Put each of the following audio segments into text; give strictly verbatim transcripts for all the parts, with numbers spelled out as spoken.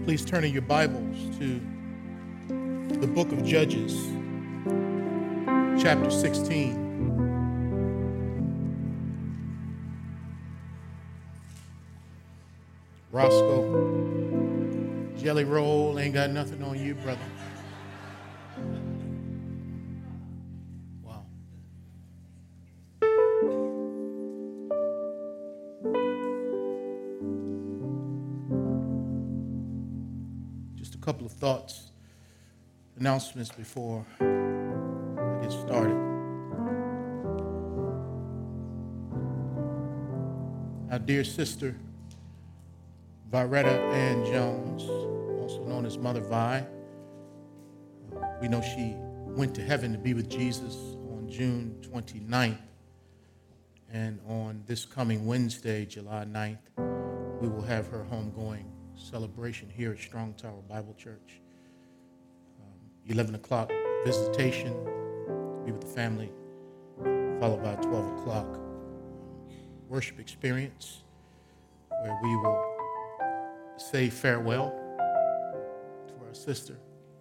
Please turn in your Bibles to the book of Judges, chapter sixteen. Roscoe, Jelly Roll ain't got nothing on you, brother. Wow. Just a couple of thoughts, announcements before I get started. Our dear sister, Viretta Ann Jones, also known as Mother Vi. Uh, we know she went to heaven to be with Jesus on June twenty-ninth. And on this coming Wednesday, July ninth, we will have her homegoing celebration here at Strong Tower Bible Church. Um, eleven o'clock visitation, be with the family, followed by twelve o'clock um, worship experience, where we will say farewell to our sister,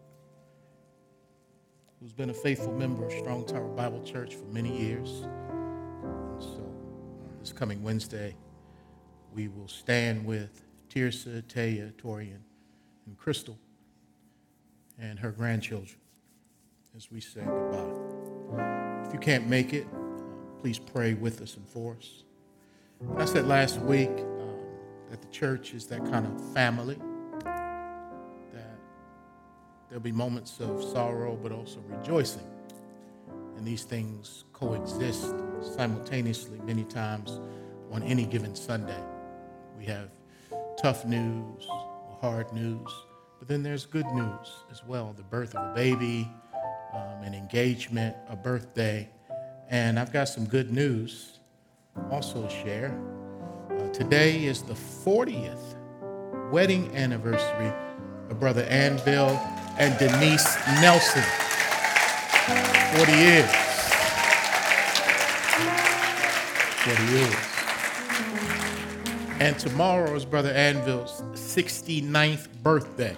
who's been a faithful member of Strong Tower Bible Church for many years. And so uh, this coming Wednesday, we will stand with Tirsa, Taya, Torian, and Crystal, and her grandchildren as we say goodbye. If you can't make it, uh, please pray with us and for us. And I said last week, that the church is that kind of family, that there'll be moments of sorrow but also rejoicing. And these things coexist simultaneously many times on any given Sunday. We have tough news or hard news, but then there's good news as well, the birth of a baby, um, an engagement, a birthday. And I've got some good news also to share. Uh, today is the fortieth wedding anniversary of Brother Anvil and Denise Nelson. forty years. forty years. And tomorrow is Brother Anvil's sixty-ninth birthday.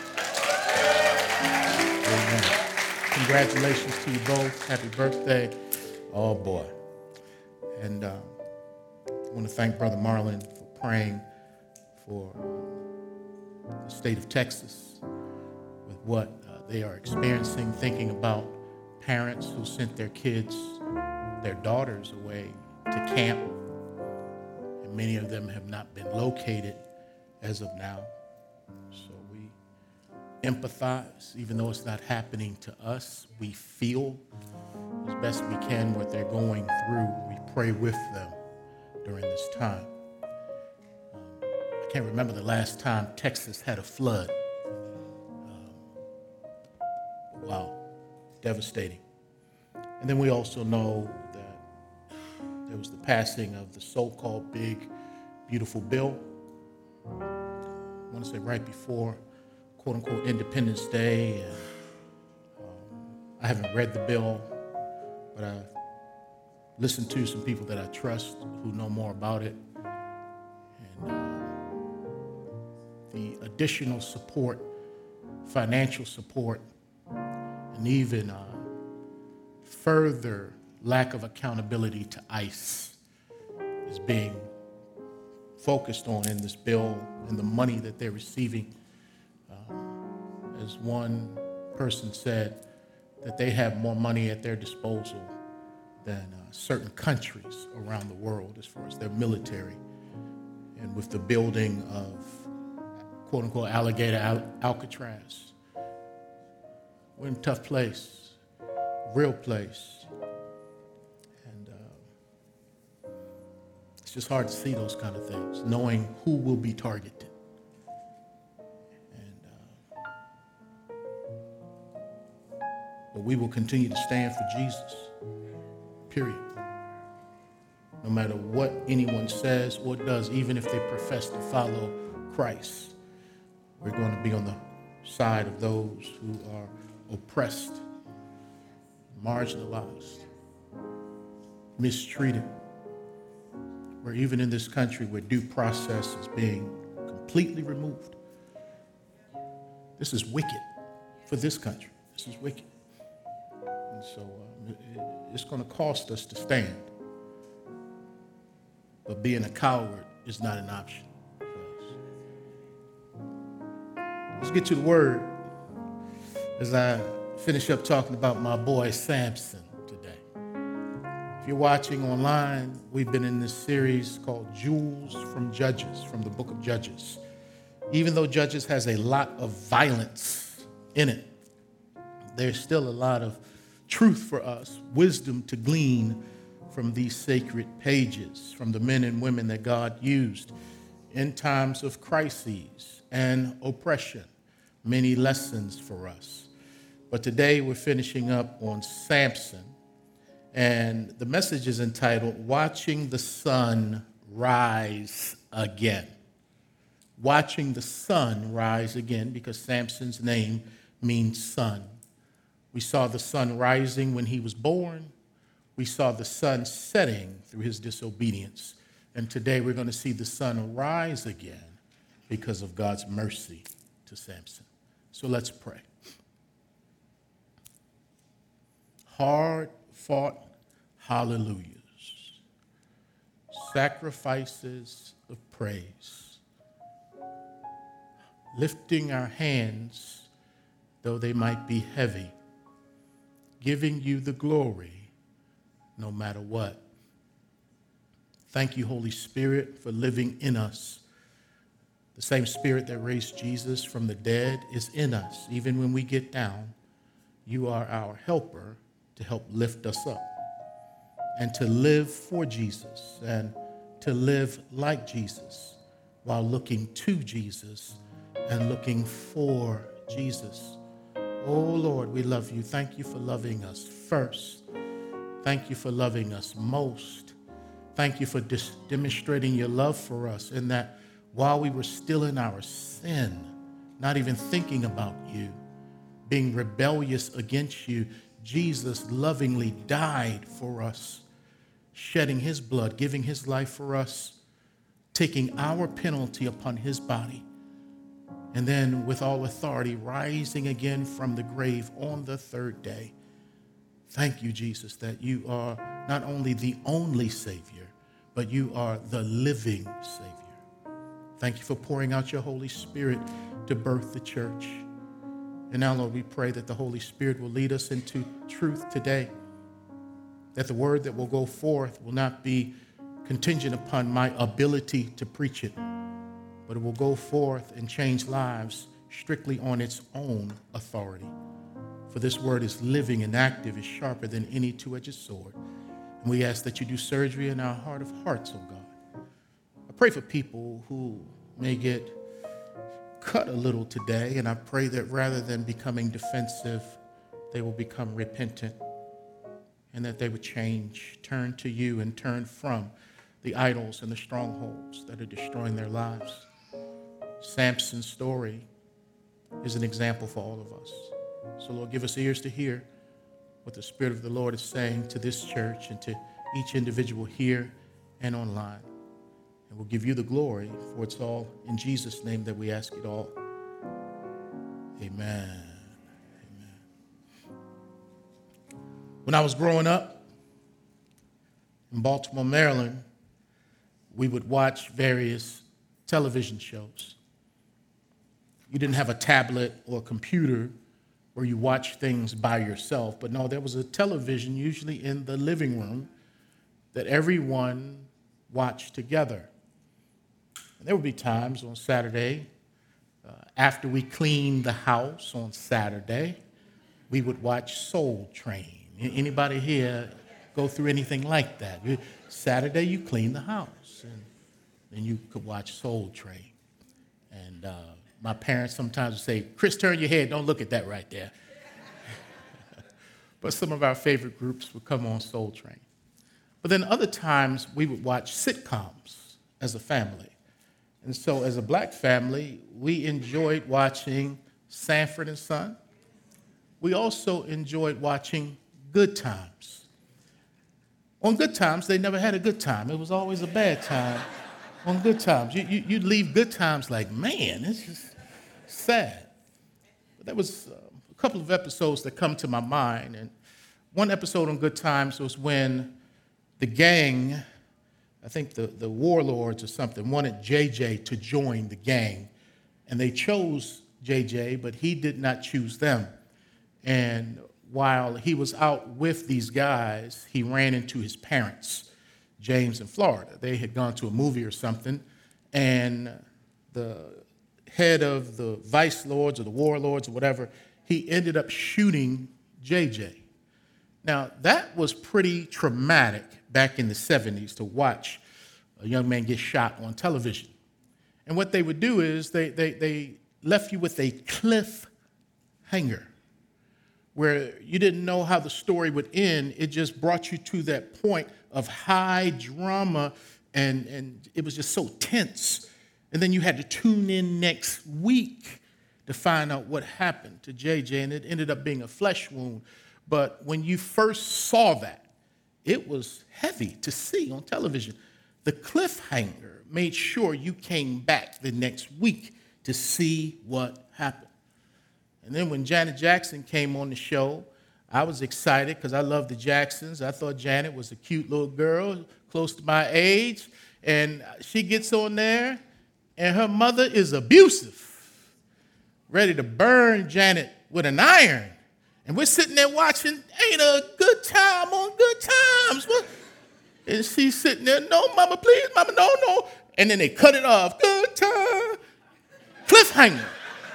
Amen. Congratulations to you both. Happy birthday. Oh, boy. And uh, I want to thank Brother Marlon for praying for the state of Texas with what uh, they are experiencing, thinking about parents who sent their kids, their daughters away to camp, and many of them have not been located as of now. So we empathize, even though it's not happening to us. We feel as best we can what they're going through. We pray with them during this time. Um, I can't remember the last time Texas had a flood. Um, wow, devastating. And then we also know that there was the passing of the so-called big, beautiful bill. I want to say right before, quote-unquote, Independence Day. And, um, I haven't read the bill, but I listen to some people that I trust who know more about it. And uh, the additional support, financial support, and even uh, further lack of accountability to ICE is being focused on in this bill, and the money that they're receiving. Uh, as one person said, that they have more money at their disposal than uh, certain countries around the world as far as their military. And with the building of, quote-unquote, Alligator Al- Alcatraz, we're in a tough place, real place. And uh, it's just hard to see those kind of things, knowing who will be targeted. And uh, but we will continue to stand for Jesus. Period. No matter what anyone says or does, even if they profess to follow Christ, we're going to be on the side of those who are oppressed, marginalized, mistreated. Where even in this country where due process is being completely removed, This is wicked for this country. This is wicked. And so um, it, it's going to cost us to stand. But being a coward is not an option for us. Let's get to the word as I finish up talking about my boy Samson today. If you're watching online, we've been in this series called Jewels from Judges, from the book of Judges. Even though Judges has a lot of violence in it, there's still a lot of truth for us, wisdom to glean from these sacred pages, from the men and women that God used in times of crises and oppression. Many lessons for us. But today we're finishing up on Samson, and the message is entitled, Watching the Sun Rise Again. Watching the sun rise again, because Samson's name means sun. We saw the sun rising when he was born. We saw the sun setting through his disobedience. And today we're going to see the sun rise again because of God's mercy to Samson. So let's pray. Hard-fought hallelujahs, sacrifices of praise, lifting our hands, though they might be heavy, giving you the glory no matter what. Thank you, Holy Spirit, for living in us. The same Spirit that raised Jesus from the dead is in us. Even when we get down, you are our helper to help lift us up and to live for Jesus and to live like Jesus while looking to Jesus and looking for Jesus. Oh, Lord, we love you. Thank you for loving us first. Thank you for loving us most. Thank you for dis- demonstrating your love for us in that while we were still in our sin, not even thinking about you, being rebellious against you, Jesus lovingly died for us, shedding his blood, giving his life for us, taking our penalty upon his body, and then with all authority rising again from the grave on the third day. Thank you, Jesus, that you are not only the only Savior, but you are the living Savior. Thank you for pouring out your Holy Spirit to birth the church. And now, Lord, we pray that the Holy Spirit will lead us into truth today, that the word that will go forth will not be contingent upon my ability to preach it, but it will go forth and change lives strictly on its own authority. For this word is living and active, is sharper than any two-edged sword. And we ask that you do surgery in our heart of hearts, oh God. I pray for people who may get cut a little today, and I pray that rather than becoming defensive, they will become repentant and that they would change, turn to you and turn from the idols and the strongholds that are destroying their lives. Samson's story is an example for all of us. So, Lord, give us ears to hear what the Spirit of the Lord is saying to this church and to each individual here and online. And we'll give you the glory, for it's all in Jesus' name that we ask it all. Amen. Amen. When I was growing up in Baltimore, Maryland, we would watch various television shows. You didn't have a tablet or a computer where you watch things by yourself, but no, there was a television usually in the living room that everyone watched together. And there would be times on Saturday, uh, after we cleaned the house on Saturday, we would watch Soul Train. Anybody here go through anything like that? Saturday, you clean the house, and then you could watch Soul Train. And uh, my parents sometimes would say, Chris, turn your head, don't look at that right there. But some of our favorite groups would come on Soul Train. But then other times, we would watch sitcoms as a family. And so as a black family, we enjoyed watching Sanford and Son. We also enjoyed watching Good Times. On Good Times, they never had a good time. It was always a bad time on Good Times. You, you, you'd leave Good Times like, man, it's just sad. there was uh, a couple of episodes that come to my mind. And one episode on Good Times was when the gang, I think the, the warlords or something, wanted J J to join the gang. And they chose J J, but he did not choose them. And while he was out with these guys, he ran into his parents, James in Florida. They had gone to a movie or something, and the head of the vice lords or the warlords or whatever, he ended up shooting J J. Now, that was pretty traumatic back in the seventies to watch a young man get shot on television. And what they would do is they, they, they left you with a cliffhanger where you didn't know how the story would end. It just brought you to that point of high drama, and, and it was just so tense. And then you had to tune in next week to find out what happened to J J, and it ended up being a flesh wound. But when you first saw that, it was heavy to see on television. The cliffhanger made sure you came back the next week to see what happened. And then when Janet Jackson came on the show, I was excited because I love the Jacksons. I thought Janet was a cute little girl, close to my age. And she gets on there, and her mother is abusive, ready to burn Janet with an iron. And we're sitting there watching, ain't a good time on Good Times. What? And she's sitting there, no, mama, please, mama, no, no. And then they cut it off. Good time. Cliffhanger.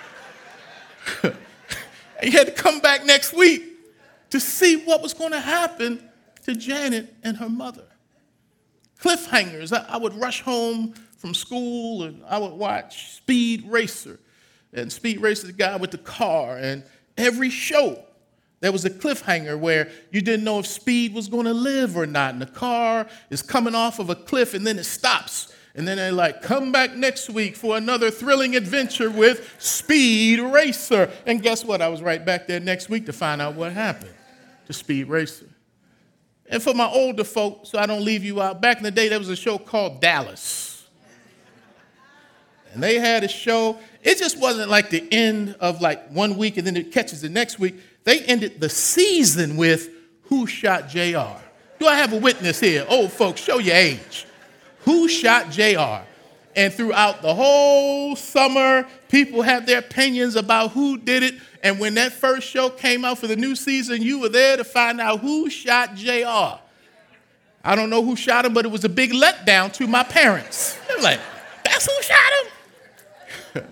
And you had to come back next week to see what was going to happen to Janet and her mother. Cliffhangers. I, I would rush home from school and I would watch Speed Racer. And Speed Racer is the guy with the car. And every show, there was a cliffhanger where you didn't know if Speed was going to live or not. And the car is coming off of a cliff and then it stops. And then they're like, come back next week for another thrilling adventure with Speed Racer. And guess what? I was right back there next week to find out what happened to Speed Racer. And for my older folk, so I don't leave you out, back in the day, there was a show called Dallas. And they had a show. It just wasn't like the end of like one week and then it catches the next week. They ended the season with Who Shot J R? Do I have a witness here? Old folks, show your age. Who shot J R? And throughout the whole summer, people had their opinions about who did it. And when that first show came out for the new season, you were there to find out who shot J R. I don't know who shot him, but it was a big letdown to my parents. They're like, that's who shot him?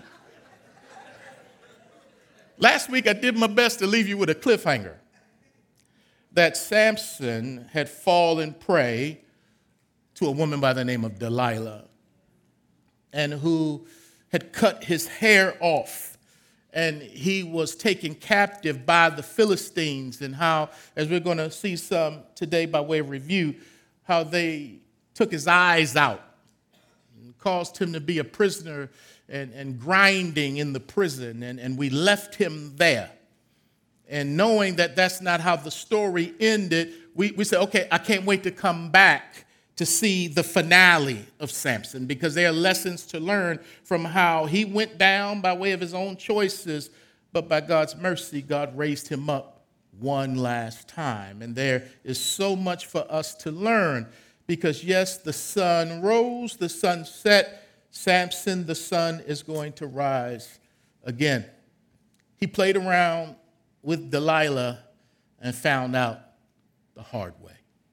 Last week, I did my best to leave you with a cliffhanger that Samson had fallen prey to a woman by the name of Delilah, and who had cut his hair off, and he was taken captive by the Philistines, and how, as we're going to see some today by way of review, how they took his eyes out and caused him to be a prisoner and, and grinding in the prison, and, and we left him there. And knowing that that's not how the story ended, we, we said, okay, I can't wait to come back to see the finale of Samson, because there are lessons to learn from how he went down by way of his own choices, but by God's mercy, God raised him up one last time. And there is so much for us to learn, because yes, the sun rose, the sun set. Samson, the sun, is going to rise again. He played around with Delilah and found out the hard way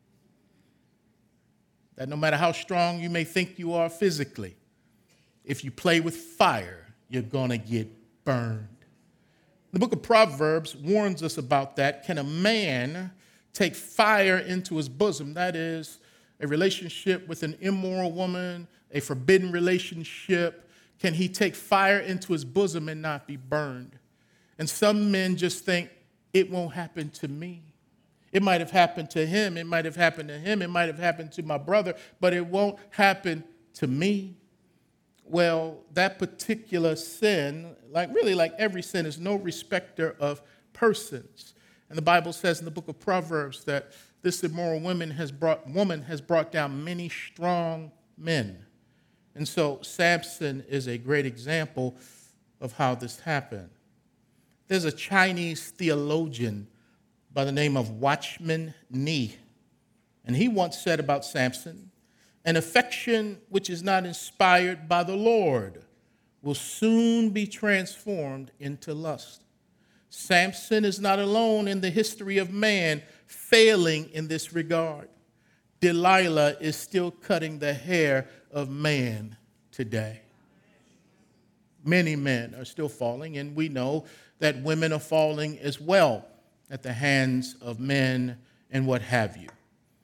that no matter how strong you may think you are physically, if you play with fire, you're going to get burned. The book of Proverbs warns us about that. Can a man take fire into his bosom? That is, a relationship with an immoral woman, a forbidden relationship. Can he take fire into his bosom and not be burned? And some men just think, it won't happen to me. It might have happened to him. It might have happened to him. It might have happened to my brother, but it won't happen to me. Well, that particular sin, like really like every sin, is no respecter of persons. And the Bible says in the book of Proverbs that this immoral woman has brought, woman has brought down many strong men. And so Samson is a great example of how this happened. There's a Chinese theologian by the name of Watchman Nee, and he once said about Samson, an affection which is not inspired by the Lord will soon be transformed into lust. Samson is not alone in the history of man failing in this regard. Delilah is still cutting the hair of man today. Many men are still falling, and we know that women are falling as well at the hands of men and what have you.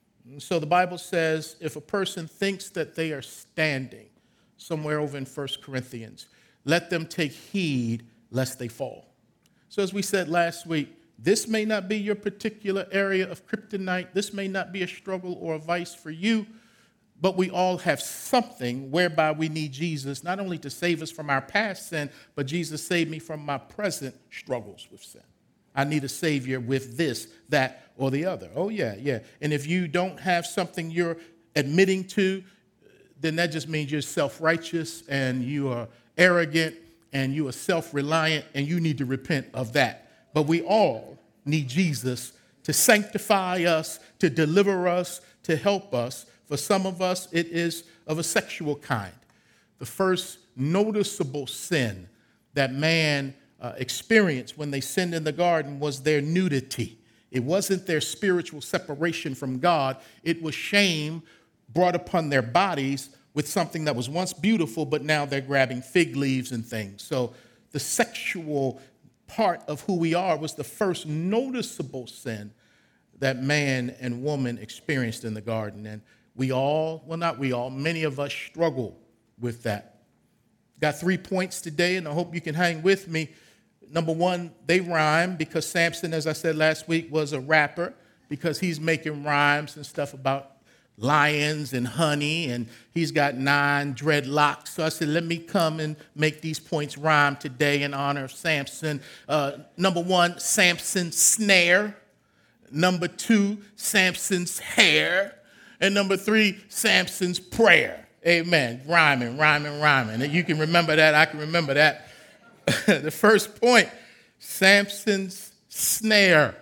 So the Bible says if a person thinks that they are standing, somewhere over in First Corinthians, let them take heed lest they fall. So as we said last week, this may not be your particular area of kryptonite. This may not be a struggle or a vice for you, but we all have something whereby we need Jesus, not only to save us from our past sin, but Jesus saved me from my present struggles with sin. I need a Savior with this, that, or the other. Oh, yeah, yeah. And if you don't have something you're admitting to, then that just means you're self-righteous and you are arrogant and you are self-reliant, and you need to repent of that. But we all need Jesus to sanctify us, to deliver us, to help us. For some of us, it is of a sexual kind. The first noticeable sin that man uh, experienced when they sinned in the garden was their nudity. It wasn't their spiritual separation from God. It was shame brought upon their bodies with something that was once beautiful, but now they're grabbing fig leaves and things. So the sexual part of who we are was the first noticeable sin that man and woman experienced in the garden. And we all, well, not we all, many of us struggle with that. Got three points today, and I hope you can hang with me. Number one, they rhyme because Samson, as I said last week, was a rapper because he's making rhymes and stuff about lions and honey, and he's got nine dreadlocks. So I said, let me come and make these points rhyme today in honor of Samson. Uh, number one, Samson's snare. Number two, Samson's hair. And number three, Samson's prayer. Amen. Rhyming, rhyming, rhyming. And you can remember that. I can remember that. The first point, Samson's snare.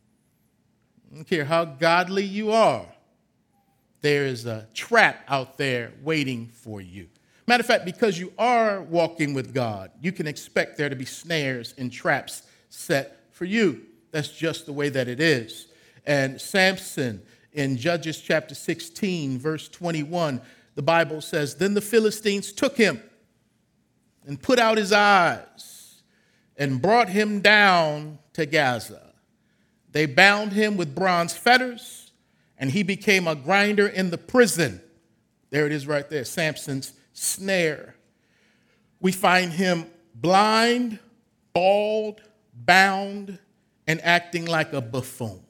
I don't care how godly you are. There is a trap out there waiting for you. Matter of fact, because you are walking with God, you can expect there to be snares and traps set for you. That's just the way that it is. And Samson, in Judges chapter sixteen, verse twenty-one, the Bible says, then the Philistines took him and put out his eyes and brought him down to Gaza. They bound him with bronze fetters, and he became a grinder in the prison. There it is right there, Samson's snare. We find him blind, bald, bound, and acting like a buffoon.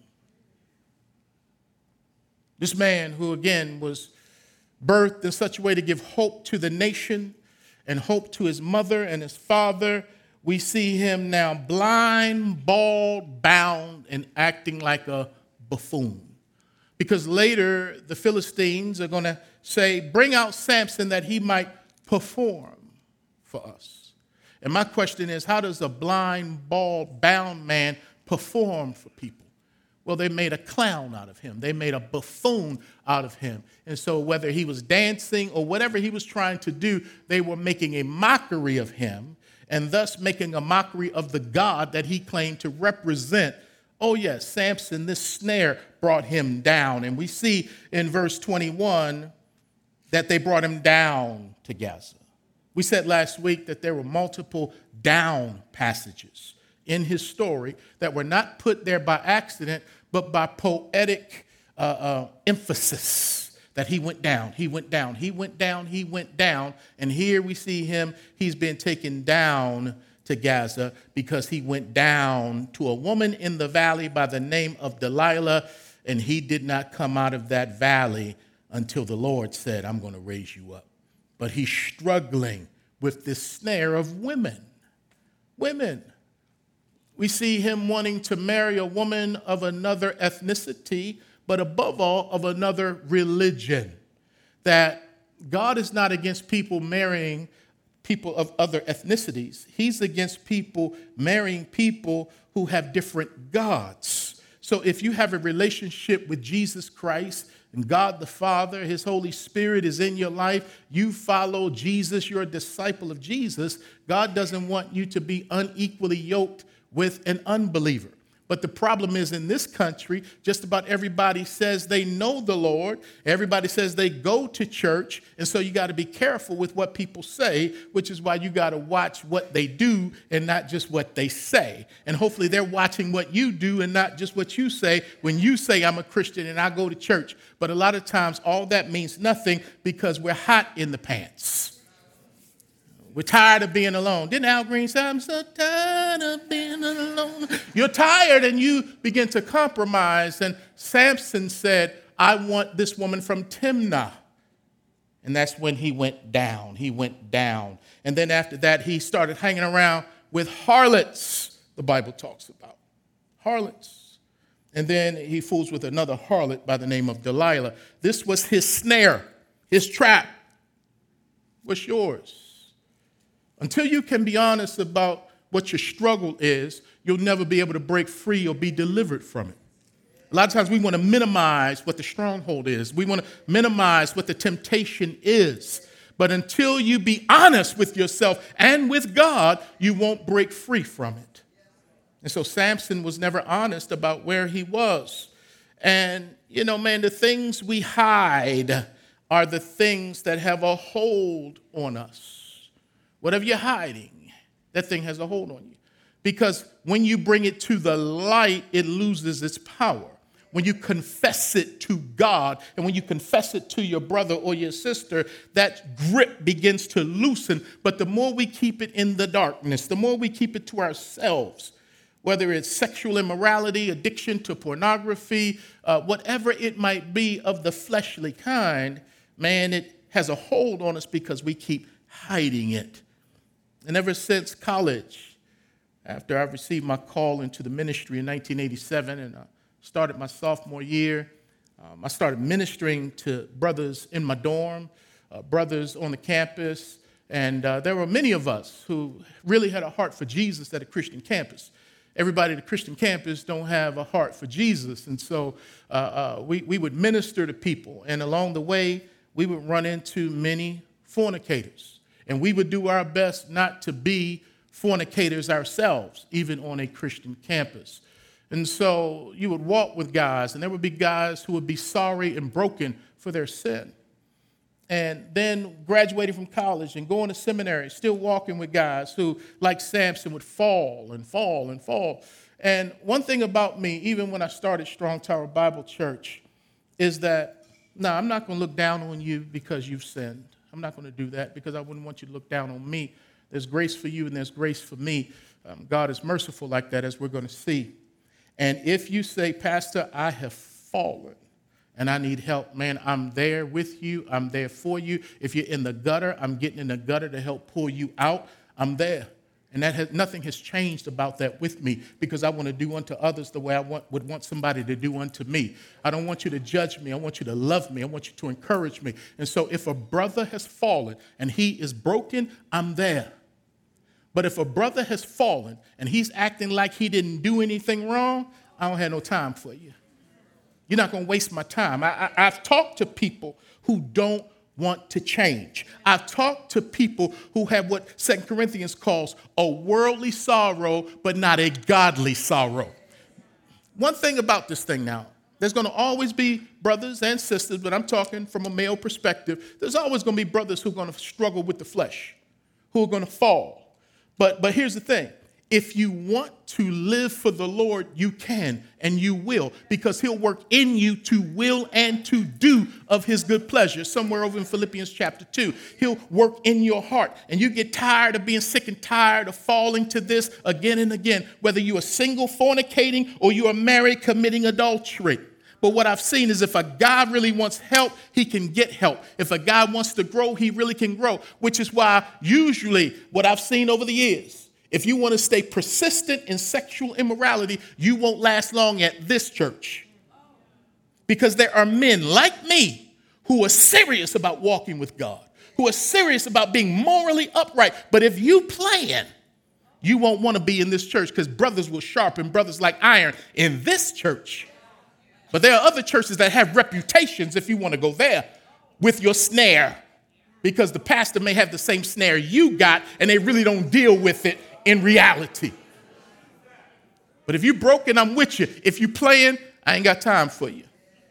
This man who, again, was birthed in such a way to give hope to the nation and hope to his mother and his father, we see him now blind, bald, bound, and acting like a buffoon. Because later the Philistines are going to say, bring out Samson that he might perform for us. And my question is, how does a blind, bald, bound man perform for people? Well, they made a clown out of him. They made a buffoon out of him. And so whether he was dancing or whatever he was trying to do, they were making a mockery of him and thus making a mockery of the God that he claimed to represent. Oh, yes, Samson, this snare brought him down. And we see in verse twenty-one that they brought him down to Gaza. We said last week that there were multiple down passages in his story that were not put there by accident, but by poetic uh, uh, emphasis, that he went down, he went down, he went down, he went down. And here we see him, he's been taken down to Gaza because he went down to a woman in the valley by the name of Delilah, and he did not come out of that valley until the Lord said, I'm going to raise you up. But he's struggling with this snare of women. Women. We see him wanting to marry a woman of another ethnicity, but above all, of another religion. That God is not against people marrying people of other ethnicities. He's against people marrying people who have different gods. So if you have a relationship with Jesus Christ and God the Father, his Holy Spirit is in your life, you follow Jesus, you're a disciple of Jesus, God doesn't want you to be unequally yoked with an unbeliever. But the problem is in this country, just about everybody says they know the Lord. Everybody says they go to church. And so you got to be careful with what people say, which is why you got to watch what they do and not just what they say. And hopefully they're watching what you do and not just what you say when you say I'm a Christian and I go to church. But a lot of times all that means nothing because we're hot in the pants. We're tired of being alone. Didn't Al Green say, I'm so tired of being alone? You're tired and you begin to compromise. And Samson said, I want this woman from Timnah. And that's when he went down. He went down. And then after that, he started hanging around with harlots, the Bible talks about. Harlots. And then he fools with another harlot by the name of Delilah. This was his snare, his trap. What's yours? Until you can be honest about what your struggle is, you'll never be able to break free or be delivered from it. A lot of times we want to minimize what the stronghold is. We want to minimize what the temptation is. But until you be honest with yourself and with God, you won't break free from it. And so Samson was never honest about where he was. And, you know, man, the things we hide are the things that have a hold on us. Whatever you're hiding, that thing has a hold on you. Because when you bring it to the light, it loses its power. When you confess it to God and when you confess it to your brother or your sister, that grip begins to loosen. But the more we keep it in the darkness, the more we keep it to ourselves, whether it's sexual immorality, addiction to pornography, uh, whatever it might be of the fleshly kind, man, it has a hold on us because we keep hiding it. And ever since college, after I received my call into the ministry in nineteen eighty-seven and I started my sophomore year, um, I started ministering to brothers in my dorm, uh, brothers on the campus, and uh, there were many of us who really had a heart for Jesus at a Christian campus. Everybody at a Christian campus don't have a heart for Jesus, and so uh, uh, we, we would minister to people, and along the way, we would run into many fornicators. And we would do our best not to be fornicators ourselves, even on a Christian campus. And so you would walk with guys, and there would be guys who would be sorry and broken for their sin. And then graduating from college and going to seminary, still walking with guys who, like Samson, would fall and fall and fall. And one thing about me, even when I started Strong Tower Bible Church, is that, no, I'm not going to look down on you because you've sinned. I'm not going to do that because I wouldn't want you to look down on me. There's grace for you and there's grace for me. Um, God is merciful like that, as we're going to see. And if you say, Pastor, I have fallen and I need help, man, I'm there with you. I'm there for you. If you're in the gutter, I'm getting in the gutter to help pull you out. I'm there. And that has, nothing has changed about that with me because I want to do unto others the way I want, would want somebody to do unto me. I don't want you to judge me. I want you to love me. I want you to encourage me. And so if a brother has fallen and he is broken, I'm there. But if a brother has fallen and he's acting like he didn't do anything wrong, I don't have no time for you. You're not going to waste my time. I, I, I've talked to people who don't want to change. I've talked to people who have what Second Corinthians calls a worldly sorrow, but not a godly sorrow. One thing about this thing now, there's going to always be brothers and sisters, but I'm talking from a male perspective. There's always going to be brothers who are going to struggle with the flesh, who are going to fall. But, but here's the thing. If you want to live for the Lord, you can and you will, because he'll work in you to will and to do of his good pleasure. Somewhere over in Philippians chapter two, he'll work in your heart. And you get tired of being sick and tired of falling to this again and again, whether you are single fornicating or you are married committing adultery. But what I've seen is if a guy really wants help, he can get help. If a guy wants to grow, he really can grow, which is why usually what I've seen over the years, if you want to stay persistent in sexual immorality, you won't last long at this church. Because there are men like me who are serious about walking with God, who are serious about being morally upright. But if you playing, you won't want to be in this church because brothers will sharpen brothers like iron in this church. But there are other churches that have reputations, if you want to go there, with your snare, because the pastor may have the same snare you got and they really don't deal with it in reality. But if you broken, I'm with you. If you playing, I ain't got time for you.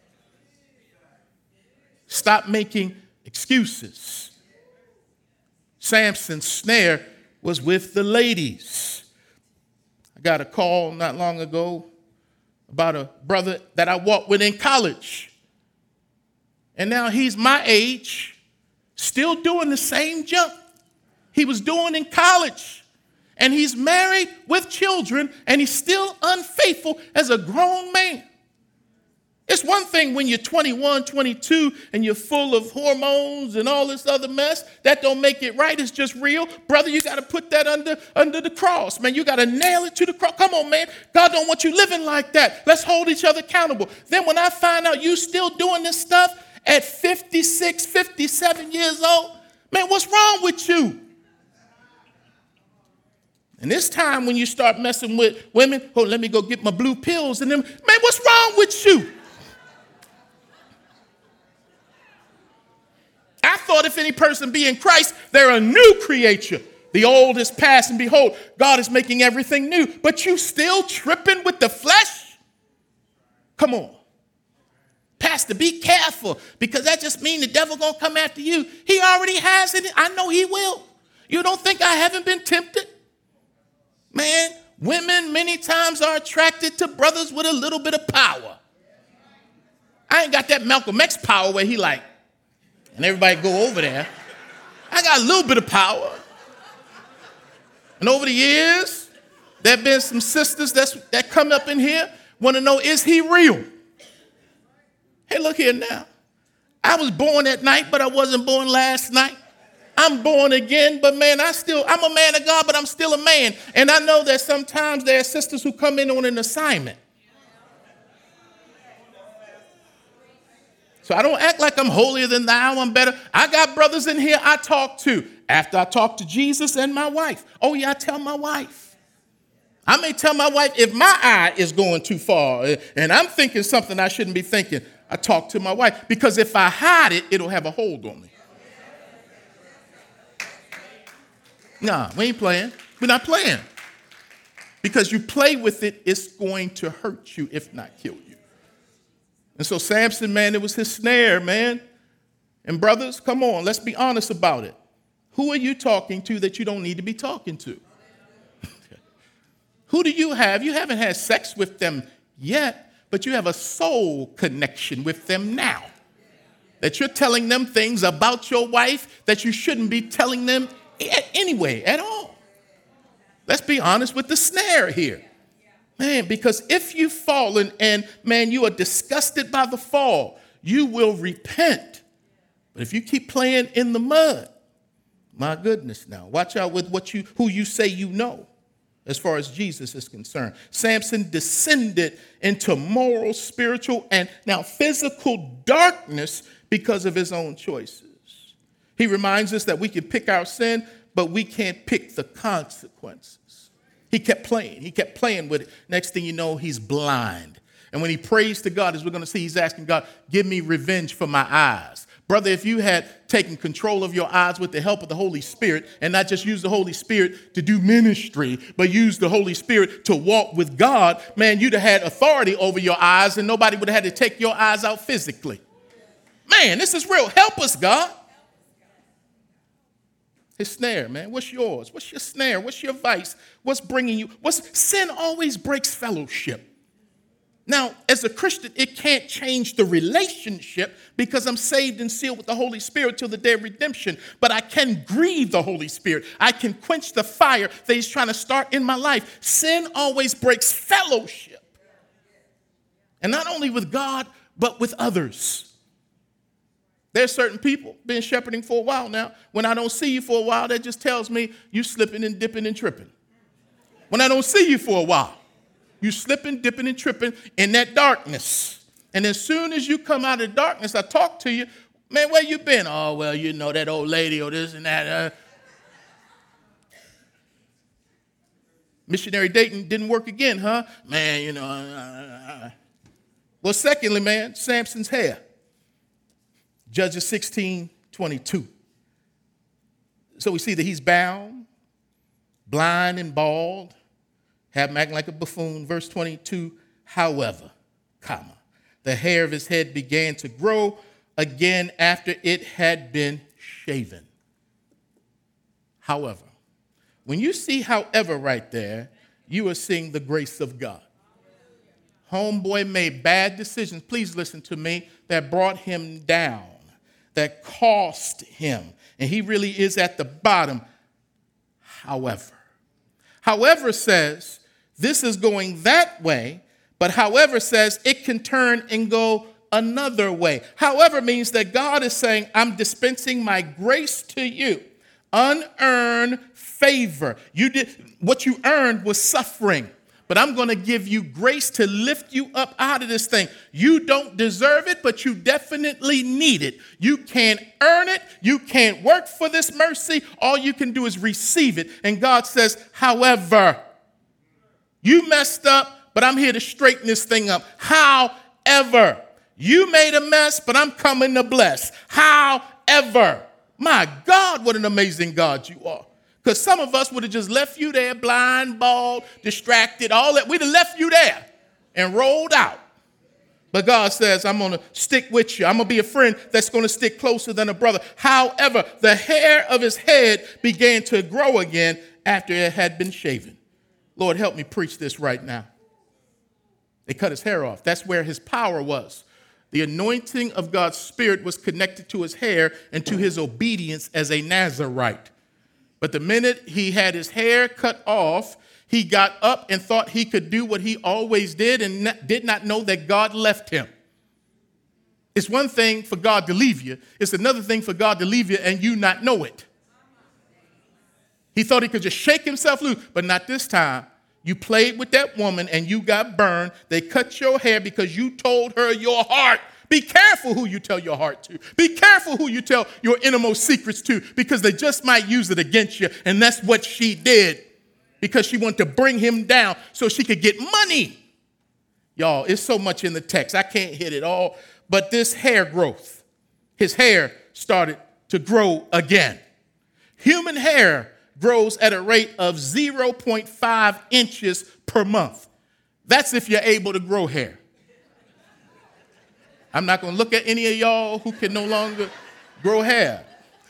Stop making excuses. Samson's snare was with the ladies. I got a call not long ago about a brother that I walked with in college. And now he's my age, still doing the same junk he was doing in college. And he's married with children, and he's still unfaithful as a grown man. It's one thing when you're twenty-one, twenty-two, and you're full of hormones and all this other mess. That don't make it right. It's just real. Brother, you got to put that under, under the cross, man. You got to nail it to the cross. Come on, man. God don't want you living like that. Let's hold each other accountable. Then when I find out you still doing this stuff at fifty-six, fifty-seven years old, man, what's wrong with you? And this time when you start messing with women, oh, let me go get my blue pills. And then, man, what's wrong with you? I thought if any person be in Christ, they're a new creature. The old is past, and behold, God is making everything new. But you still tripping with the flesh? Come on. Pastor, be careful, because that just means the devil going to come after you. He already has it. I know he will. You don't think I haven't been tempted? Man, women many times are attracted to brothers with a little bit of power. I ain't got that Malcolm X power where he like, and everybody go over there. I got a little bit of power. And over the years, there have been some sisters that's, that come up in here, want to know, is he real? Hey, look here now. I was born at night, but I wasn't born last night. I'm born again, but man, I still, I'm a man of God, but I'm still a man. And I know that sometimes there are sisters who come in on an assignment. So I don't act like I'm holier than thou, I'm better. I got brothers in here I talk to after I talk to Jesus and my wife. Oh, yeah, I tell my wife. I may tell my wife if my eye is going too far and I'm thinking something I shouldn't be thinking, I talk to my wife. Because if I hide it, it'll have a hold on me. Nah, we ain't playing. We're not playing. Because you play with it, it's going to hurt you, if not kill you. And so Samson, man, it was his snare, man. And brothers, come on, let's be honest about it. Who are you talking to that you don't need to be talking to? Who do you have? You haven't had sex with them yet, but you have a soul connection with them now. That you're telling them things about your wife that you shouldn't be telling them anyway at all. Let's be honest with the snare here. Man, because if you've fallen and, man, you are disgusted by the fall, you will repent. But if you keep playing in the mud, my goodness now, watch out with what you, who you say you know as far as Jesus is concerned. Samson descended into moral, spiritual, and now physical darkness because of his own choices. He reminds us that we can pick our sin, but we can't pick the consequences. He kept playing. He kept playing with it. Next thing you know, he's blind. And when he prays to God, as we're going to see, he's asking God, give me revenge for my eyes. Brother, if you had taken control of your eyes with the help of the Holy Spirit and not just use the Holy Spirit to do ministry, but use the Holy Spirit to walk with God, man, you'd have had authority over your eyes and nobody would have had to take your eyes out physically. Man, this is real. Help us, God. His snare, man. What's yours? What's your snare? What's your vice? What's bringing you? What's sin always breaks fellowship. Now, as a Christian, it can't change the relationship because I'm saved and sealed with the Holy Spirit till the day of redemption. But I can grieve the Holy Spirit. I can quench the fire that he's trying to start in my life. Sin always breaks fellowship. And not only with God, but with others. There's certain people, been shepherding for a while now. When I don't see you for a while, that just tells me you slipping and dipping and tripping. When I don't see you for a while, you slipping, dipping, and tripping in that darkness. And as soon as you come out of darkness, I talk to you, Man, where you been? Oh, well, you know, that old lady or this and that. Uh. Missionary dating didn't work again, huh? Man, you know. Uh, uh. Well, secondly, man, Samson's hair. Judges sixteen twenty-two. So we see that he's bound, blind and bald, have him acting like a buffoon. Verse twenty-two, however, comma, the hair of his head began to grow again after it had been shaven. However, when you see however right there, you are seeing the grace of God. Homeboy made bad decisions, please listen to me, that brought him down, that cost him. And he really is at the bottom. However, however says this is going that way, but however says it can turn and go another way. However means that God is saying, I'm dispensing my grace to you. Unearned favor. You did what you earned was suffering, but I'm going to give you grace to lift you up out of this thing. You don't deserve it, but you definitely need it. You can't earn it. You can't work for this mercy. All you can do is receive it. And God says, however, you messed up, but I'm here to straighten this thing up. However, you made a mess, but I'm coming to bless. However, my God, what an amazing God you are. Because some of us would have just left you there, blind, bald, distracted, all that. We'd have left you there and rolled out. But God says, I'm going to stick with you. I'm going to be a friend that's going to stick closer than a brother. However, the hair of his head began to grow again after it had been shaven. Lord, help me preach this right now. They cut his hair off. That's where his power was. The anointing of God's Spirit was connected to his hair and to his obedience as a Nazirite. But the minute he had his hair cut off, he got up and thought he could do what he always did and did not know that God left him. It's one thing for God to leave you. It's another thing for God to leave you and you not know it. He thought he could just shake himself loose, but not this time. You played with that woman and you got burned. They cut your hair because you told her your heart. Be careful who you tell your heart to. Be careful who you tell your innermost secrets to, because they just might use it against you. And that's what she did, because she wanted to bring him down so she could get money. Y'all, it's so much in the text. I can't hit it all. But this hair growth, his hair started to grow again. Human hair grows at a rate of zero point five inches per month. That's if you're able to grow hair. I'm not going to look at any of y'all who can no longer grow hair.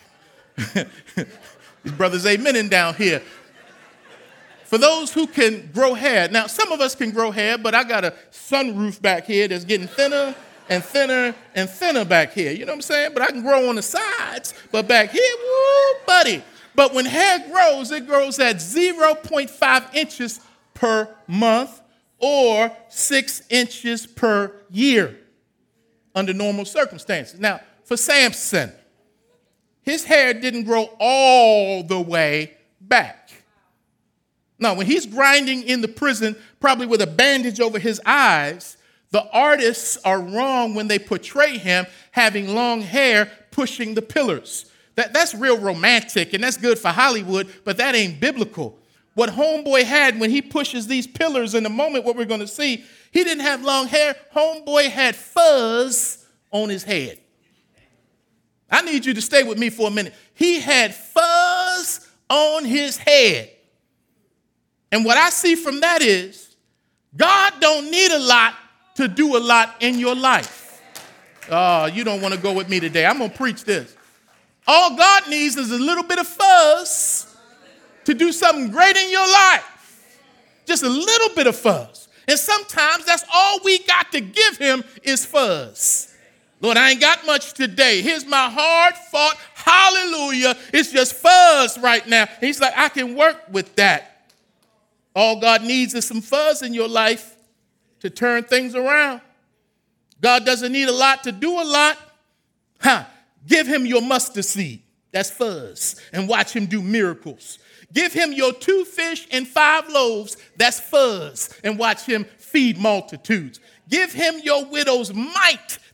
These brothers amening down here. For those who can grow hair. Now, some of us can grow hair, but I got a sunroof back here that's getting thinner and thinner and thinner back here. You know what I'm saying? But I can grow on the sides. But back here, woo, buddy. But when hair grows, it grows at zero point five inches per month or six inches per year under normal circumstances. Now, for Samson, his hair didn't grow all the way back. Now, when he's grinding in the prison, probably with a bandage over his eyes, the artists are wrong when they portray him having long hair pushing the pillars. That, that's real romantic, and that's good for Hollywood, but that ain't biblical. What homeboy had when he pushes these pillars in a moment, what we're going to see, he didn't have long hair. Homeboy had fuzz on his head. I need you to stay with me for a minute. He had fuzz on his head. And what I see from that is God don't need a lot to do a lot in your life. Oh, you don't want to go with me today. I'm going to preach this. All God needs is a little bit of fuzz to do something great in your life. Just a little bit of fuzz. And sometimes that's all we got to give him is fuzz. Lord, I ain't got much today. Here's my hard fought hallelujah. It's just fuzz right now. And he's like, I can work with that. All God needs is some fuzz in your life to turn things around. God doesn't need a lot to do a lot. Huh. Give him your mustard seed. That's fuzz. And watch him do miracles. Give him your two fish and five loaves. That's fuzz. And watch him feed multitudes. Give him your widow's mite.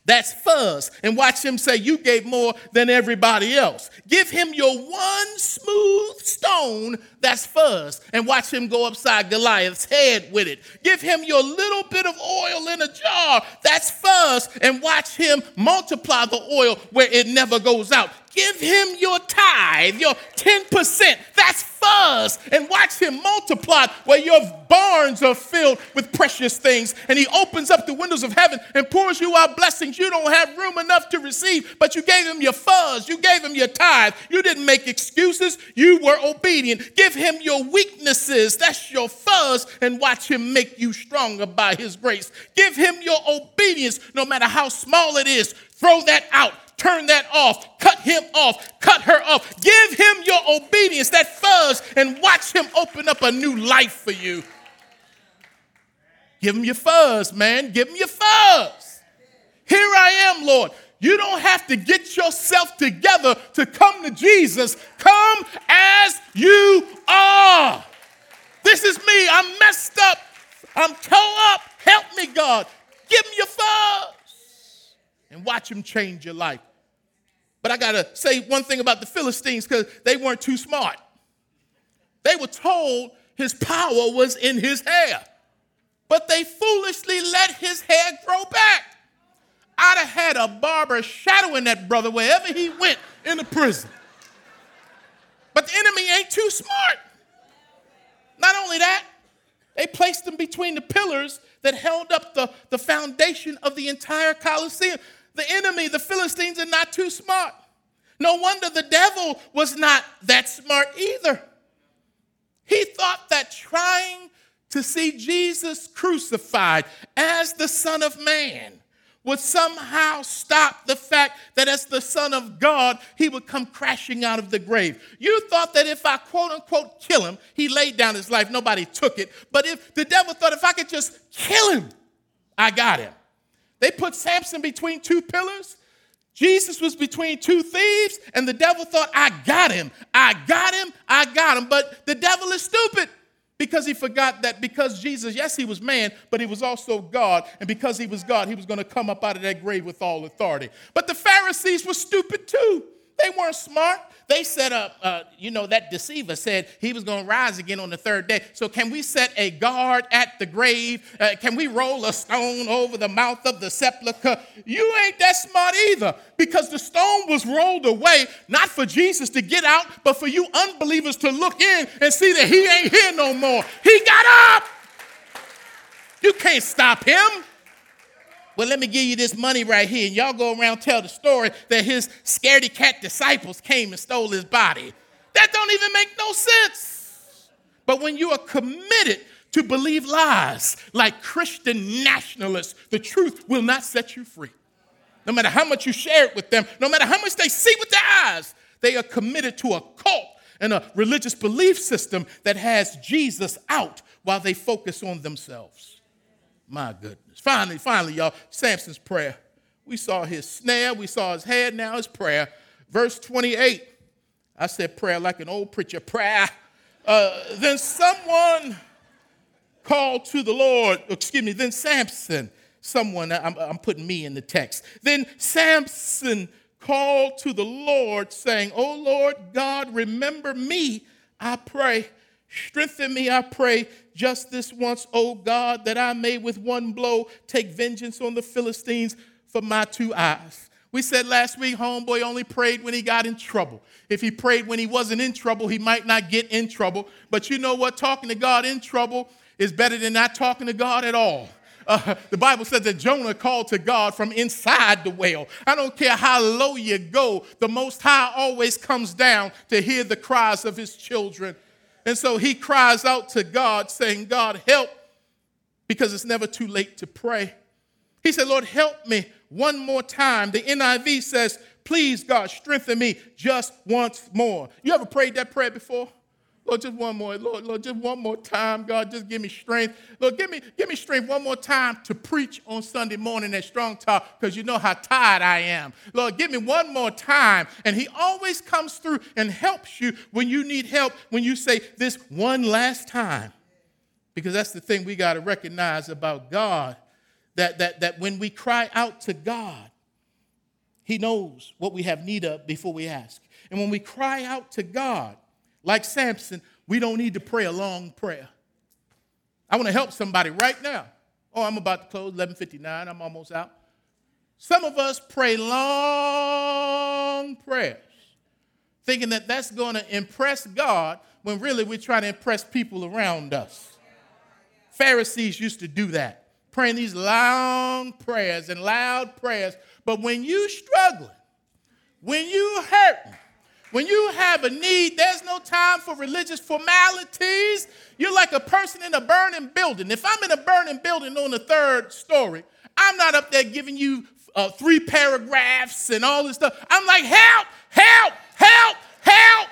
That's fuzz. And watch him say, you gave more than everybody else. Give him your one smooth stone, that's fuzz. And watch him go upside Goliath's head with it. Give him your little bit of oil in a jar, that's fuzz. And watch him multiply the oil where it never goes out. Give him your tithe, your ten percent. That's fuzz. And watch him multiply where your barns are filled with precious things. And he opens up the windows of heaven and pours you out blessings you don't have room enough to receive. But you gave him your fuzz. You gave him your tithe. You didn't make excuses. You were obedient. Give him your weaknesses. That's your fuzz. And watch him make you stronger by his grace. Give him your obedience, no matter how small it is. Throw that out. Turn that off. Cut him off. Cut her off. Give him your obedience, that fuzz, and watch him open up a new life for you. Give him your fuzz, man. Give him your fuzz. Here I am, Lord. You don't have to get yourself together to come to Jesus. Come as you are. This is me. I'm messed up. I'm toe up. Help me, God. Give him your fuzz. And watch him change your life. But I got to say one thing about the Philistines, because they weren't too smart. They were told his power was in his hair. But they foolishly let his hair grow back. I'd have had a barber shadowing that brother wherever he went in the prison. But the enemy ain't too smart. Not only that, they placed him between the pillars that held up the, the foundation of the entire Colosseum. The enemy, the Philistines, are not too smart. No wonder the devil was not that smart either. He thought that trying to see Jesus crucified as the Son of Man would somehow stop the fact that as the Son of God, he would come crashing out of the grave. You thought that if I quote unquote kill him, he laid down his life, nobody took it. But if the devil thought if I could just kill him, I got him. They put Samson between two pillars. Jesus was between two thieves, and the devil thought, I got him, I got him, I got him. But the devil is stupid because he forgot that because Jesus, yes, he was man, but he was also God. And because he was God, he was going to come up out of that grave with all authority. But the Pharisees were stupid too. They weren't smart. They set up, uh, you know, that deceiver said he was going to rise again on the third day. So can we set a guard at the grave? Uh, can we roll a stone over the mouth of the sepulcher? You ain't that smart either, because the stone was rolled away, not for Jesus to get out, but for you unbelievers to look in and see that he ain't here no more. He got up. You can't stop him. Well, let me give you this money right here. And y'all go around tell the story that his scaredy cat disciples came and stole his body. That don't even make no sense. But when you are committed to believe lies like Christian nationalists, the truth will not set you free. No matter how much you share it with them, no matter how much they see with their eyes, they are committed to a cult and a religious belief system that has Jesus out while they focus on themselves. My goodness. Finally, finally, y'all, Samson's prayer. We saw his snare. We saw his head. Now his prayer. Verse twenty-eight. I said prayer like an old preacher. Prayer. Uh, then someone called to the Lord. Excuse me. Then Samson. Someone. I'm, I'm putting me in the text. Then Samson called to the Lord saying, "O Lord God, remember me, I pray. Strengthen me, I pray, just this once, O God, that I may with one blow take vengeance on the Philistines for my two eyes." We said last week, homeboy only prayed when he got in trouble. If he prayed when he wasn't in trouble, he might not get in trouble. But you know what? Talking to God in trouble is better than not talking to God at all. Uh, the Bible says that Jonah called to God from inside the whale. I don't care how low you go, the Most High always comes down to hear the cries of his children. And so he cries out to God saying, God, help, because it's never too late to pray. He said, Lord, help me one more time. The N I V says, please, God, strengthen me just once more. You ever prayed that prayer before? Lord, just one more. Lord, Lord, just one more time. God, just give me strength. Lord, give me, give me strength one more time to preach on Sunday morning at Strong Talk, because you know how tired I am. Lord, give me one more time. And he always comes through and helps you when you need help, when you say this one last time. Because that's the thing we got to recognize about God, that, that, that when we cry out to God, He knows what we have need of before we ask. And when we cry out to God, like Samson, we don't need to pray a long prayer. I want to help somebody right now. Oh, I'm about to close, eleven fifty-nine. I'm almost out. Some of us pray long prayers, thinking that that's going to impress God when really we're trying to impress people around us. Pharisees used to do that, praying these long prayers and loud prayers. But when you struggling, when you hurting, when you have a need, there's no time for religious formalities. You're like a person in a burning building. If I'm in a burning building on the third story, I'm not up there giving you uh, three paragraphs and all this stuff. I'm like, help, help, help, help.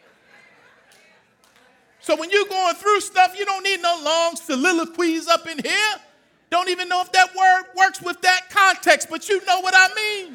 So when you're going through stuff, you don't need no long soliloquies up in here. Don't even know if that word works with that context, but you know what I mean.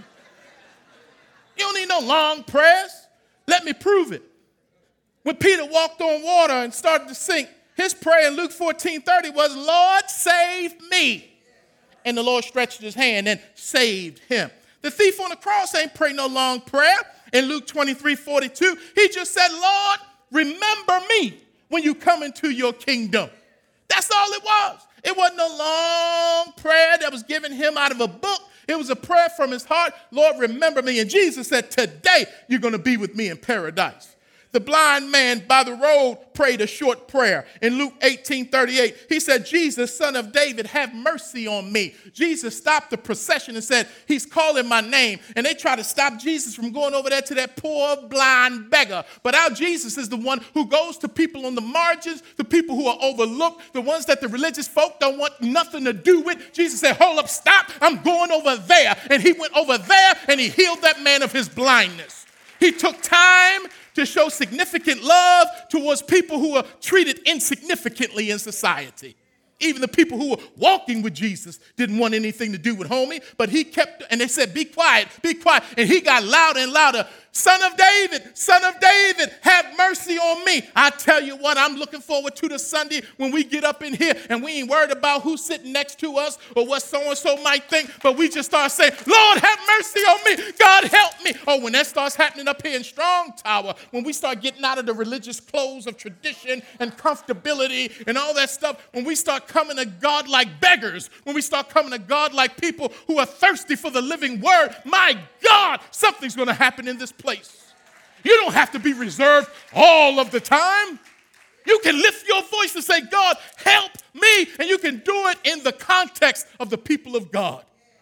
You don't need no long prayers. Let me prove it. When Peter walked on water and started to sink, his prayer in Luke fourteen thirty was, Lord, save me. And the Lord stretched his hand and saved him. The thief on the cross ain't pray no long prayer. In Luke twenty-three forty-two, he just said, Lord, remember me when you come into your kingdom. That's all it was. It wasn't a long prayer that was given him out of a book. It was a prayer from his heart. Lord, remember me. And Jesus said, today you're going to be with me in paradise. The blind man by the road prayed a short prayer. In Luke eighteen thirty-eight, he said, Jesus, son of David, have mercy on me. Jesus stopped the procession and said, he's calling my name. And they tried to stop Jesus from going over there to that poor blind beggar. But our Jesus is the one who goes to people on the margins, the people who are overlooked, the ones that the religious folk don't want nothing to do with. Jesus said, hold up, stop. I'm going over there. And he went over there and he healed that man of his blindness. He took time to show significant love towards people who are treated insignificantly in society. Even the people who were walking with Jesus didn't want anything to do with homie, but he kept, and they said, be quiet, be quiet. And he got louder and louder. Son of David, son of David, have mercy on me. I tell you what, I'm looking forward to the Sunday when we get up in here and we ain't worried about who's sitting next to us or what so-and-so might think, but we just start saying, Lord, have mercy on me. God, help me. Oh, when that starts happening up here in Strong Tower, when we start getting out of the religious clothes of tradition and comfortability and all that stuff, when we start coming to God like beggars, when we start coming to God like people who are thirsty for the living word, my God, something's going to happen in this place. You don't have to be reserved all of the time. You can lift your voice and say, God, help me. And you can do it in the context of the people of God.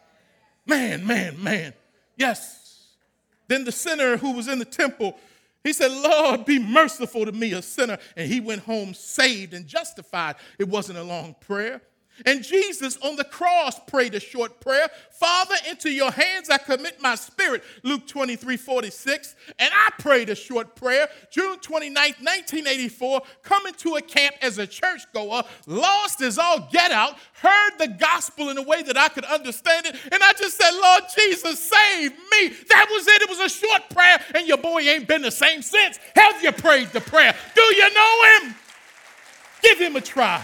Man, man, man. Yes. Then the sinner who was in the temple, he said, Lord, be merciful to me, a sinner. And he went home saved and justified. It wasn't a long prayer. And Jesus on the cross prayed a short prayer. Father, into your hands I commit my spirit. Luke twenty-three forty-six. And I prayed a short prayer. June twenty-ninth, nineteen eighty-four, coming to a camp as a churchgoer, lost as all get out, heard the gospel in a way that I could understand it. And I just said, Lord Jesus, save me. That was it. It was a short prayer. And your boy ain't been the same since. Have you prayed the prayer? Do you know him? Give him a try.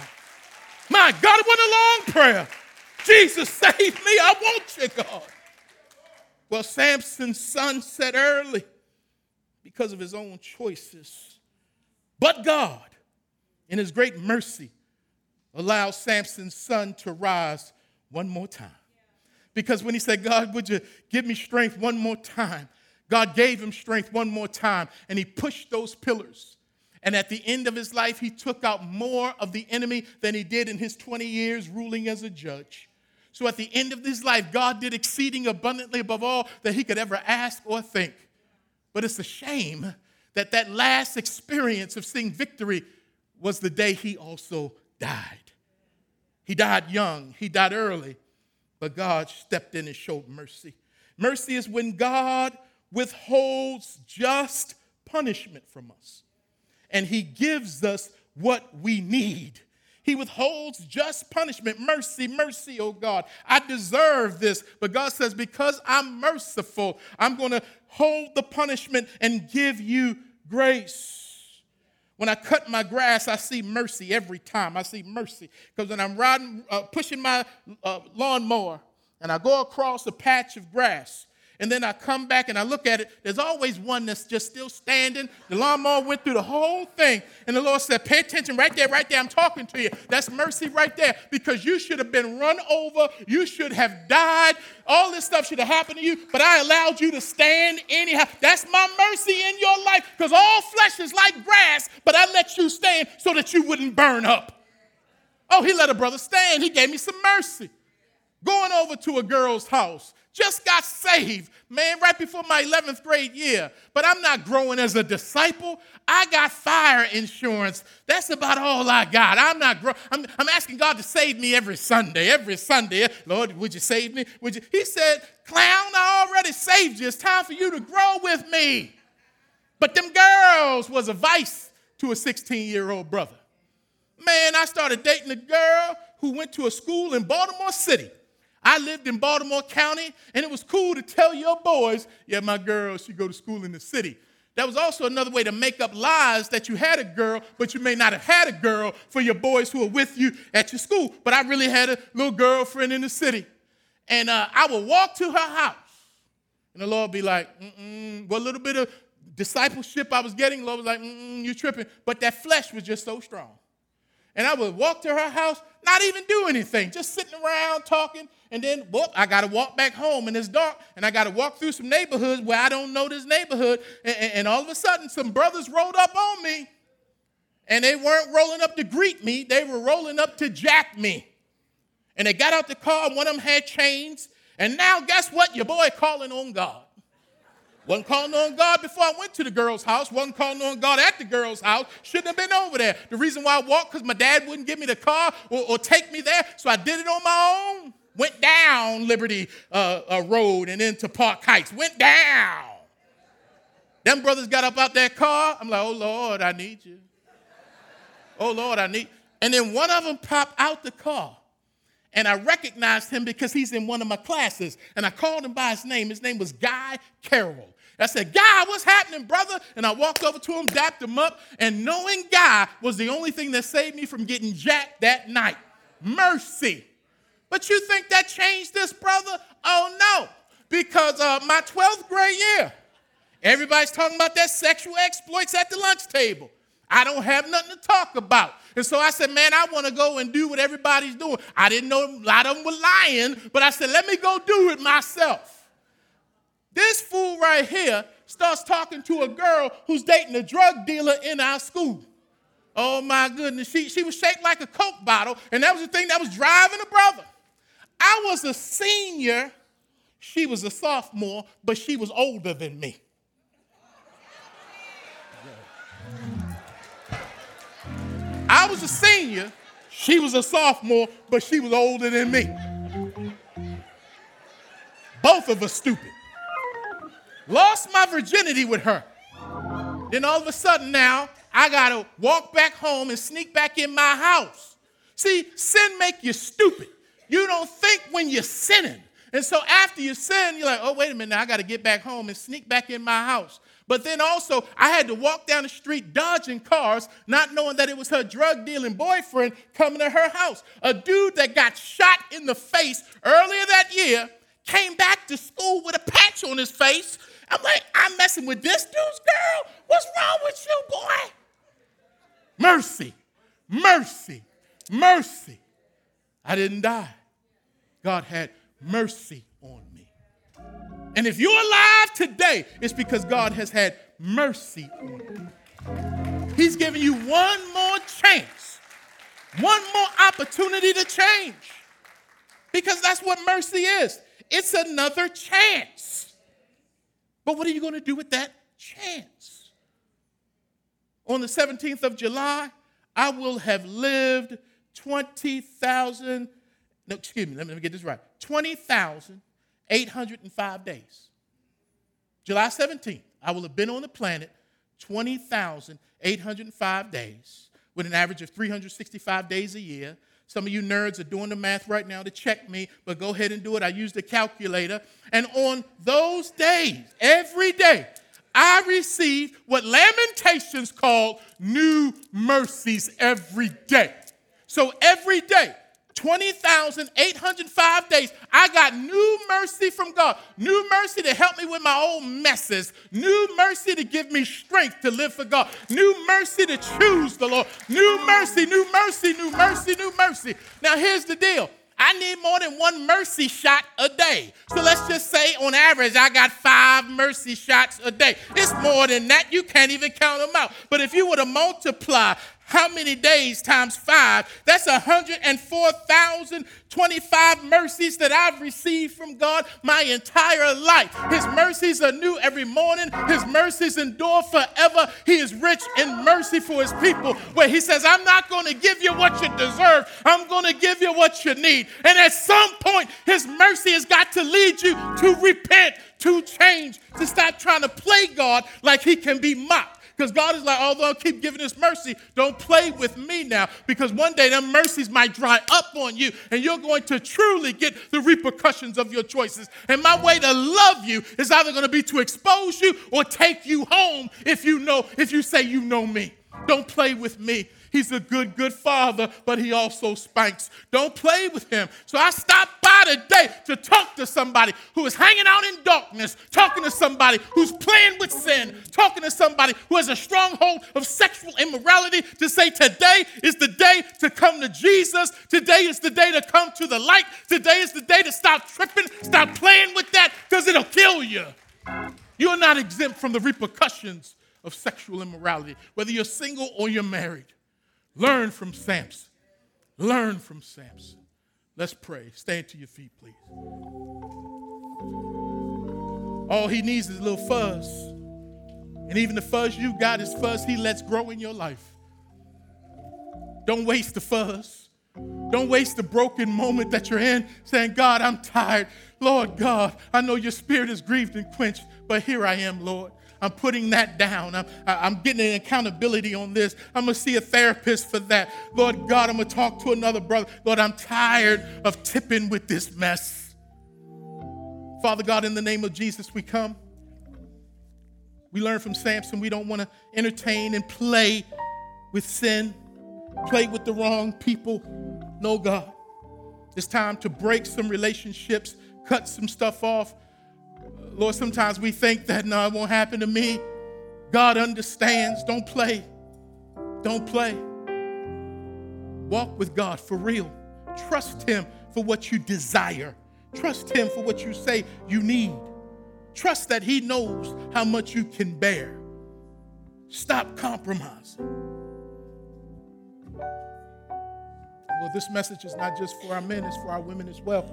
My God, it wasn't a long prayer. Jesus, save me. I want you, God. Well, Samson's son said early, because of his own choices. But God, in his great mercy, allowed Samson's son to rise one more time. Because when he said, God, would you give me strength one more time? God gave him strength one more time, and he pushed those pillars. And at the end of his life, he took out more of the enemy than he did in his twenty years ruling as a judge. So at the end of his life, God did exceeding abundantly above all that he could ever ask or think. But it's a shame that that last experience of seeing victory was the day he also died. He died young. He died early. But God stepped in and showed mercy. Mercy is when God withholds just punishment from us, and he gives us what we need. He withholds just punishment. Mercy, mercy, oh God. I deserve this. But God says, because I'm merciful, I'm going to hold the punishment and give you grace. When I cut my grass, I see mercy every time. I see mercy. Because when I'm riding, uh, pushing my uh, lawnmower, and I go across a patch of grass, and then I come back and I look at it, there's always one that's just still standing. The lawnmower went through the whole thing, and the Lord said, pay attention right there, right there, I'm talking to you. That's mercy right there, because you should have been run over, you should have died, all this stuff should have happened to you, but I allowed you to stand anyhow. That's my mercy in your life, because all flesh is like grass, but I let you stand so that you wouldn't burn up. Oh, he let a brother stand. He gave me some mercy. Going over to a girl's house. Just got saved, man, right before my eleventh grade year. But I'm not growing as a disciple. I got fire insurance. That's about all I got. I'm not growing. I'm, I'm asking God to save me every Sunday, every Sunday. Lord, would you save me? Would you? He said, clown, I already saved you. It's time for you to grow with me. But them girls was a vice to a sixteen-year-old brother. Man, I started dating a girl who went to a school in Baltimore City. I lived in Baltimore County, and it was cool to tell your boys, yeah, my girl, she go to school in the city. That was also another way to make up lies that you had a girl, but you may not have had a girl for your boys who are with you at your school. But I really had a little girlfriend in the city. And uh, I would walk to her house, and the Lord would be like, mm-mm. What little bit of discipleship I was getting, the Lord was like, mm-mm, you tripping. But that flesh was just so strong. And I would walk to her house, not even do anything, just sitting around talking. And then, whoop, I got to walk back home, and it's dark, and I got to walk through some neighborhoods where I don't know this neighborhood. And, and, and all of a sudden, some brothers rolled up on me, and they weren't rolling up to greet me. They were rolling up to jack me. And they got out the car, and one of them had chains. And now, guess what? Your boy calling on God. Wasn't calling on God before I went to the girl's house. Wasn't calling on God at the girl's house. Shouldn't have been over there. The reason why I walked, because my dad wouldn't give me the car or, or take me there, so I did it on my own. Went down Liberty uh, uh, Road and into Park Heights. Went down. Them brothers got up out that car. I'm like, oh, Lord, I need you. Oh, Lord, I need. And then one of them popped out the car. And I recognized him because he's in one of my classes. And I called him by his name. His name was Guy Carroll. I said, Guy, what's happening, brother? And I walked over to him, dapped him up. And knowing Guy was the only thing that saved me from getting jacked that night. Mercy. But you think that changed this, brother? Oh, no. Because uh, my twelfth grade year, everybody's talking about their sexual exploits at the lunch table. I don't have nothing to talk about. And so I said, man, I want to go and do what everybody's doing. I didn't know a lot of them were lying, but I said, let me go do it myself. This fool right here starts talking to a girl who's dating a drug dealer in our school. Oh, my goodness. She, she was shaped like a Coke bottle, and that was the thing that was driving a brother. I was a senior. She was a sophomore, but she was older than me. I was a senior, she was a sophomore, but she was older than me. Both of us stupid. Lost my virginity with her. Then all of a sudden now, I got to walk back home and sneak back in my house. See, sin make you stupid. You don't think when you're sinning. And so after you sin, you're like, oh, wait a minute, now I got to get back home and sneak back in my house. But then also, I had to walk down the street dodging cars, not knowing that it was her drug-dealing boyfriend coming to her house. A dude that got shot in the face earlier that year came back to school with a patch on his face. I'm like, I'm messing with this dude's girl? What's wrong with you, boy? Mercy, mercy, mercy. I didn't die. God had mercy on me. And if you're alive today, it's because God has had mercy on you. He's giving you one more chance, one more opportunity to change. Because that's what mercy is. It's another chance. But what are you going to do with that chance? On the seventeenth of July, I will have lived twenty thousand, no, excuse me, let me get this right, twenty thousand eight hundred five days. July seventeenth, I will have been on the planet twenty thousand eight hundred five days with an average of three hundred sixty-five days a year. Some of you nerds are doing the math right now to check me, but go ahead and do it. I used a calculator. And on those days, every day, I received what Lamentations called new mercies every day. So every day, twenty thousand eight hundred five days, I got new mercy from God. New mercy to help me with my own messes. New mercy to give me strength to live for God. New mercy to choose the Lord. New mercy, new mercy, new mercy, new mercy. Now here's the deal. I need more than one mercy shot a day. So let's just say on average, I got five mercy shots a day. It's more than that. You can't even count them out. But if you were to multiply how many days times five, that's one hundred four thousand twenty-five mercies that I've received from God my entire life. His mercies are new every morning. His mercies endure forever. He is rich in mercy for his people, where he says, I'm not going to give you what you deserve. I'm going to give you what you need. And at some point, his mercy has got to lead you to repent, to change, to stop trying to play God like he can be mocked. Because God is like, although I keep giving this mercy, don't play with me now. Because one day them mercies might dry up on you, and you're going to truly get the repercussions of your choices. And my way to love you is either going to be to expose you or take you home if you know, if you say you know me. Don't play with me. He's a good, good father, but he also spanks. Don't play with him. So I stopped by today to talk to somebody who is hanging out in darkness, talking to somebody who's playing with sin, talking to somebody who has a stronghold of sexual immorality, to say today is the day to come to Jesus. Today is the day to come to the light. Today is the day to stop tripping, stop playing with that, because it'll kill you. You're not exempt from the repercussions of sexual immorality, whether you're single or you're married. Learn from Samson. Learn from Samson. Let's pray. Stand to your feet, please. All he needs is a little fuzz. And even the fuzz you got is fuzz he lets grow in your life. Don't waste the fuzz. Don't waste the broken moment that you're in saying, God, I'm tired. Lord God, I know your spirit is grieved and quenched, but here I am, Lord. I'm putting that down. I'm, I'm getting an accountability on this. I'm going to see a therapist for that. Lord God, I'm going to talk to another brother. Lord, I'm tired of tipping with this mess. Father God, in the name of Jesus, we come. We learn from Samson. We don't want to entertain and play with sin, play with the wrong people. No, God. It's time to break some relationships, cut some stuff off. Lord, sometimes we think that, no, it won't happen to me. God understands. Don't play. Don't play. Walk with God for real. Trust him for what you desire. Trust him for what you say you need. Trust that he knows how much you can bear. Stop compromising. Well, this message is not just for our men, it's for our women as well.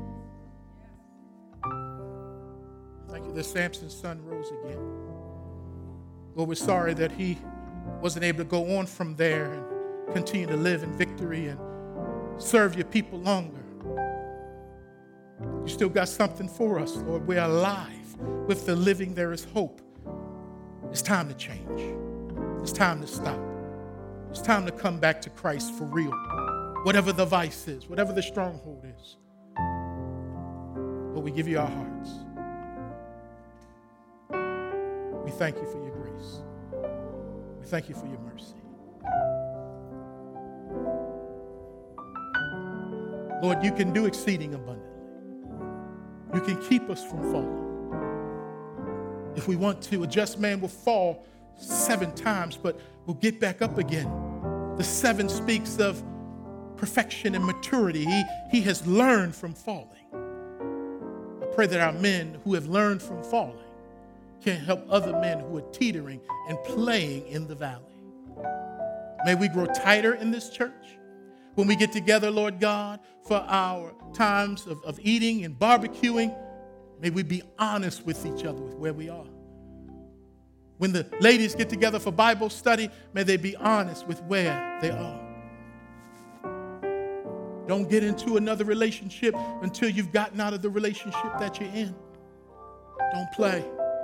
Thank you that Samson's son rose again. Lord, we're sorry that he wasn't able to go on from there and continue to live in victory and serve your people longer. You still got something for us, Lord. We're alive. With the living, there is hope. It's time to change. It's time to stop. It's time to come back to Christ for real. Whatever the vice is, whatever the stronghold is. Lord, we give you our hearts. We thank you for your grace. We thank you for your mercy. Lord, you can do exceeding abundantly. You can keep us from falling. If we want to, a just man will fall seven times, but will get back up again. The seven speaks of perfection and maturity. He, he has learned from falling. I pray that our men who have learned from falling can help other men who are teetering and playing in the valley. May we grow tighter in this church. When we get together, Lord God, for our times of, of eating and barbecuing, may we be honest with each other with where we are. When the ladies get together for Bible study, may they be honest with where they are. Don't get into another relationship until you've gotten out of the relationship that you're in. Don't play.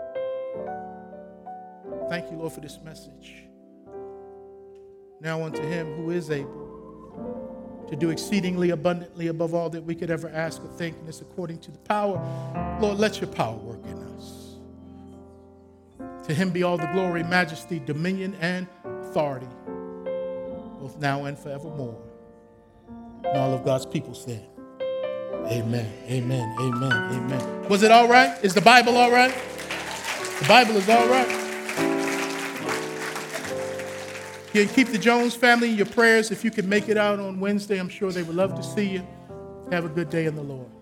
Thank you, Lord, for this message. Now unto him who is able to do exceedingly abundantly above all that we could ever ask or think, and it's according to the power. Lord, let your power work in us. To him be all the glory, majesty, dominion, and authority, both now and forevermore. And all of God's people said, amen, amen, amen, amen. Was it all right? Is the Bible all right? The Bible is all right. You keep the Jones family in your prayers. If you can make it out on Wednesday, I'm sure they would love to see you. Have a good day in the Lord.